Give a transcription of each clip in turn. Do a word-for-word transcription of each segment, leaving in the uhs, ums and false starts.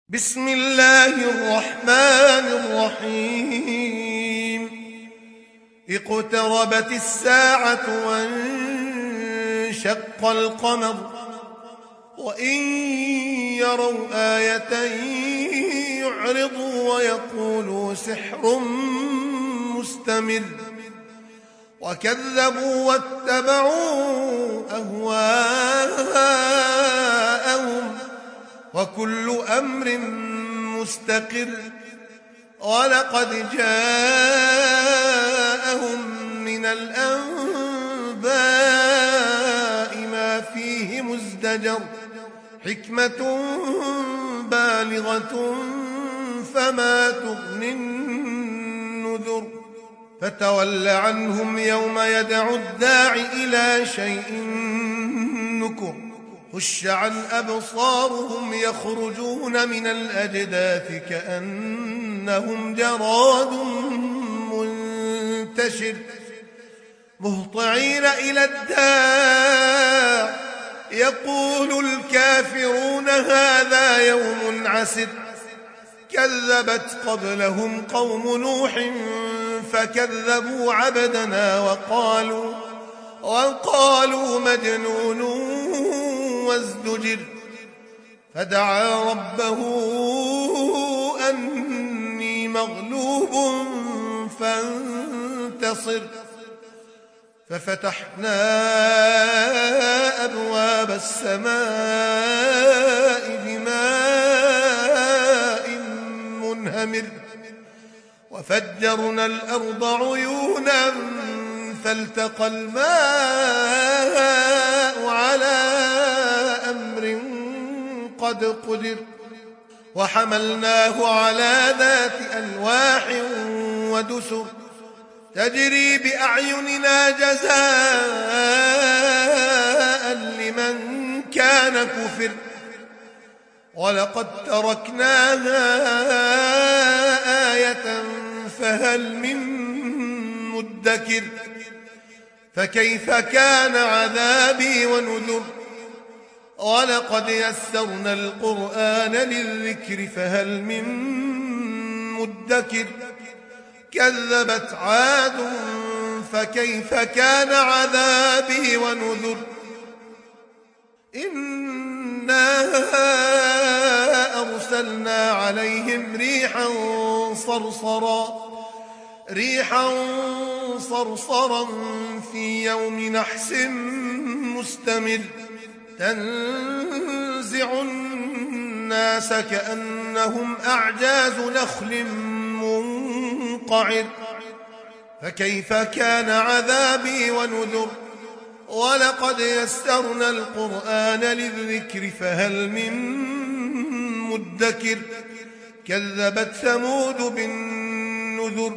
بسم الله الرحمن الرحيم اقتربت الساعة وانشق القمر وإن يروا آية يعرضوا ويقولوا سحر مستمر وكذبوا واتبعوا أهواءهم وكل أمر مستقر ولقد جاءهم من الأنباء ما فيه مزدجر حكمة بالغة فما تغني النذر فتول عنهم يوم يدعو الداع إلى شيء نكر خش عن أبصارهم يخرجون من الأجداث كأنهم جراد منتشر مهطعين إلى الداع يقول الكافرون هذا يوم عسر كذبت قبلهم قوم نوح فكذبوا عبدنا وقالوا وقالوا مجنون وازدجر فدعا ربه أني مغلوب فانتصر ففتحنا أبواب السماء بماء منهمر وفجرنا الأرض عيونا فالتقى الماء على أمر قد قدر وحملناه على ذات ألواح ودسر تجري بأعيننا جزاء لمن كان كفر ولقد تركناها آية فهل من مدكر فكيف كان عذابي ونذر ولقد يسرنا القرآن للذكر فهل من مدكر كذبت عاد فكيف كان عذابي ونذر إنا أرسلنا عليهم ريحا صرصرا ريحا صرصرا في يوم نحس مستمر تنزع الناس كأنهم أعجاز نخل منقعر فكيف كان عذابي ونذر ولقد يسرنا القرآن للذكر فهل من مدكر كذبت ثمود بالنذر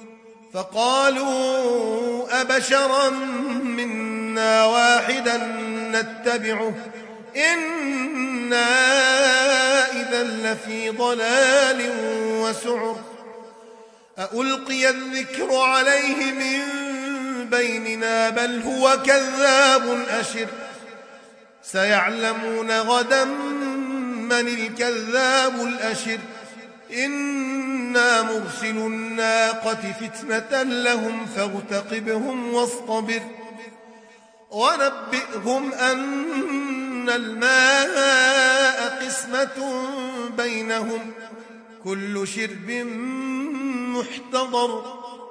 فقالوا أبشرا منا واحدا نتبعه إنا إذا لفي ضلال وسعر أألقي الذكر عليه من بيننا بل هو كذاب أشر سيعلمون غدا من الكذاب الأشر إنا مرسل الناقة فتنة لهم فارتقبهم واصطبر ونبئهم أن الماء قسمة بينهم كل شرب محتضر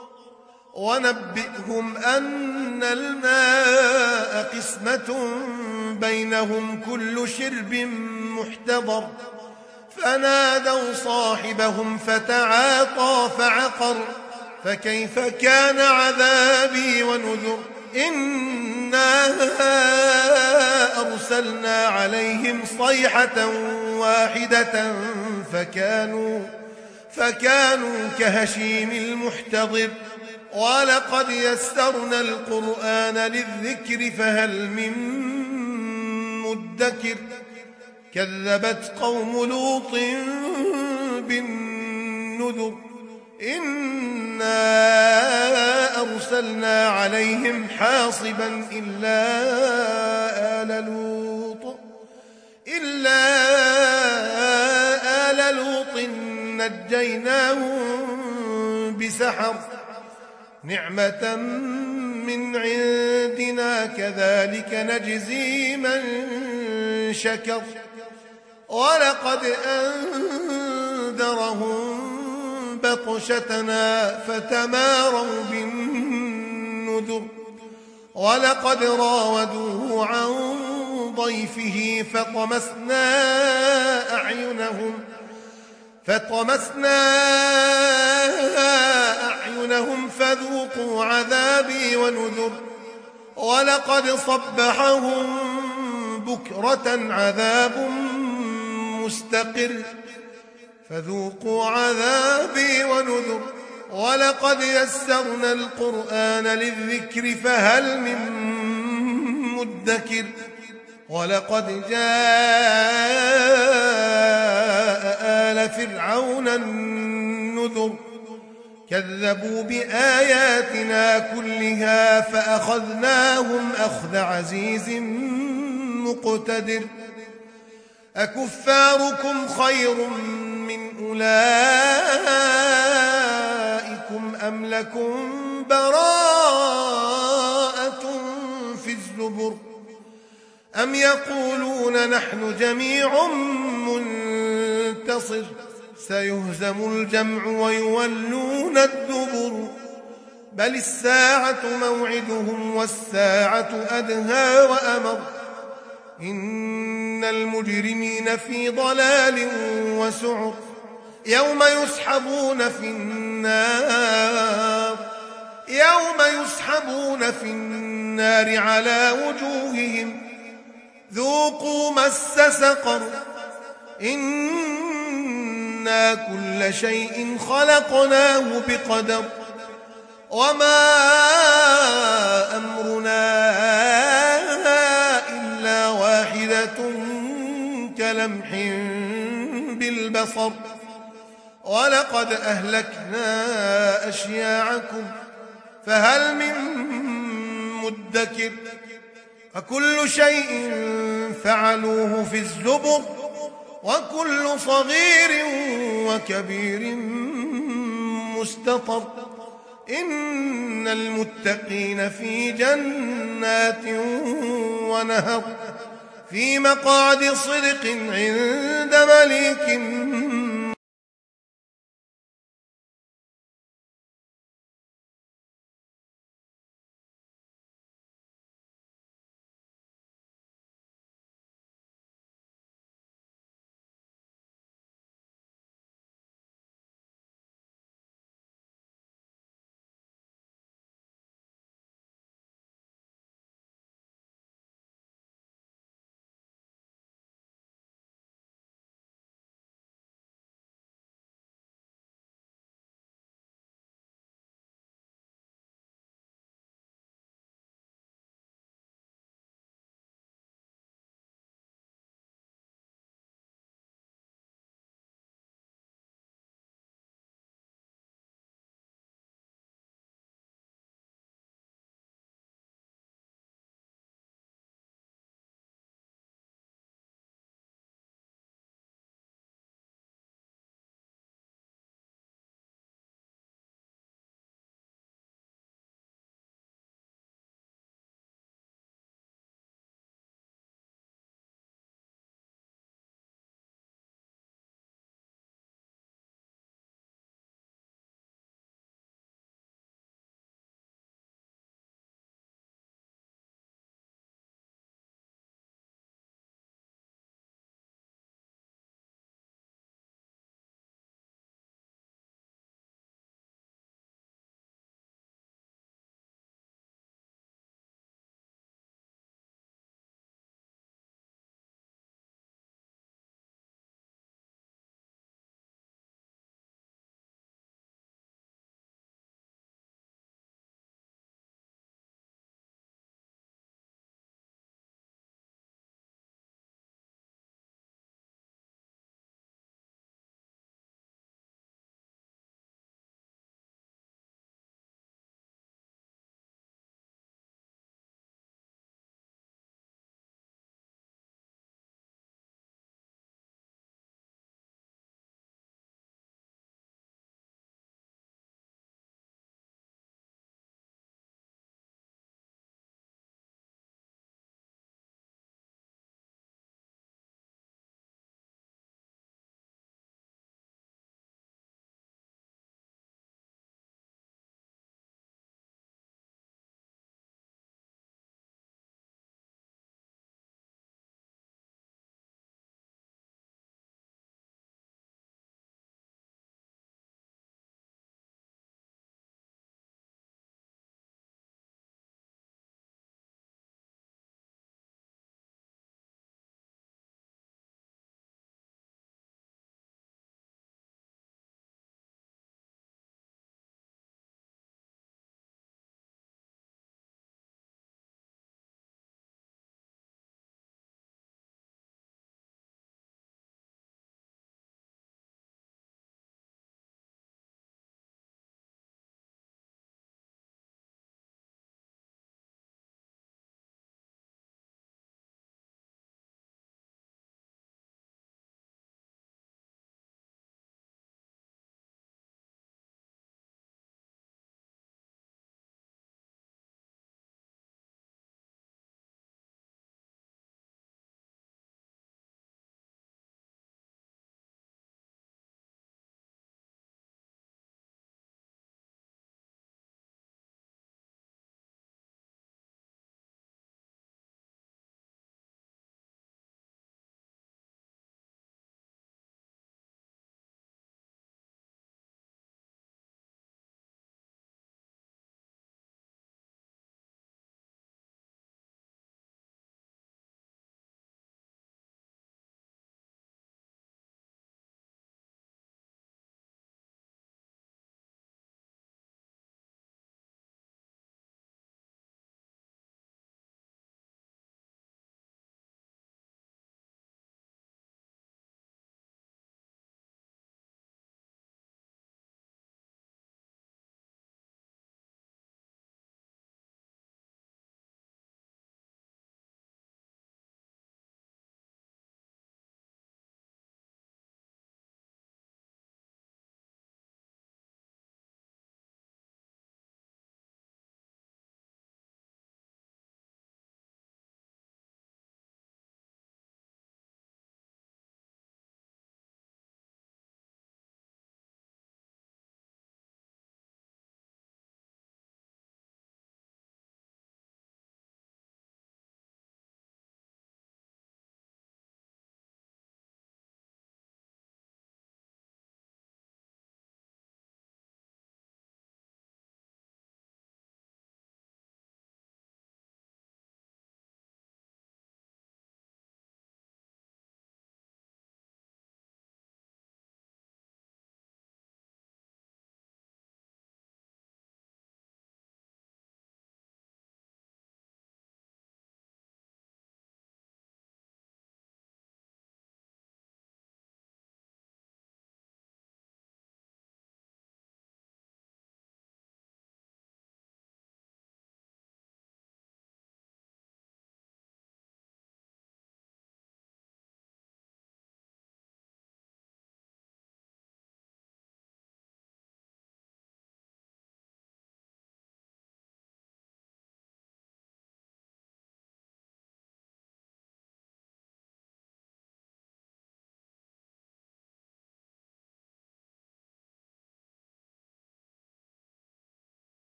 ونبئهم أن الماء قسمة بينهم كل شرب محتضر فنادوا صاحبهم فتعاطى فعقر فكيف كان عذابي ونذر إنا أرسلنا عليهم صيحة واحدة فكانوا فكانوا كهشيم المحتضر ولقد يسرنا القرآن للذكر فهل من مدكر كذبت قوم لوط بالنذر إنا أرسلنا عليهم حاصبا إلا آل لوط إلا آل نجيناهم بسحر نعمة من عندنا كذلك نجزي من شكر ولقد أنذرهم بطشتنا فتماروا بالنذر ولقد راودوه عن ضيفه فطمسنا أعينهم فطمسنا أعينهم فذوقوا عذابي ونذر ولقد صبحهم بكرة عذاب مستقر فذوقوا عذابي ونذر ولقد يسرنا القرآن للذكر فهل من مدكر ولقد جاء آل فرعون النذر كذبوا بآياتنا كلها فأخذناهم أخذ عزيز مقتدر أكفاركم خير من أولئكم أم لكم براءة في الزبر أم يقولون نحن جميع منتصر سيهزم الجمع ويولون الدبر بل الساعة موعدهم والساعة أدهى وأمر إن المجرمين في ضلال وسعر يوم يسحبون في النار يوم يسحبون في النار على وجوههم ذوقوا مس سقر إنا كل شيء خلقناه بقدر وما أمرنا إلا واحدة كلمح بالبصر ولقد أهلكنا أشياعكم فهل من مدكر فكل شيء فعلوه في الزبر وكل صغير وكبير مستطر إن المتقين في جنات ونهر في مقعد صدق عند مليك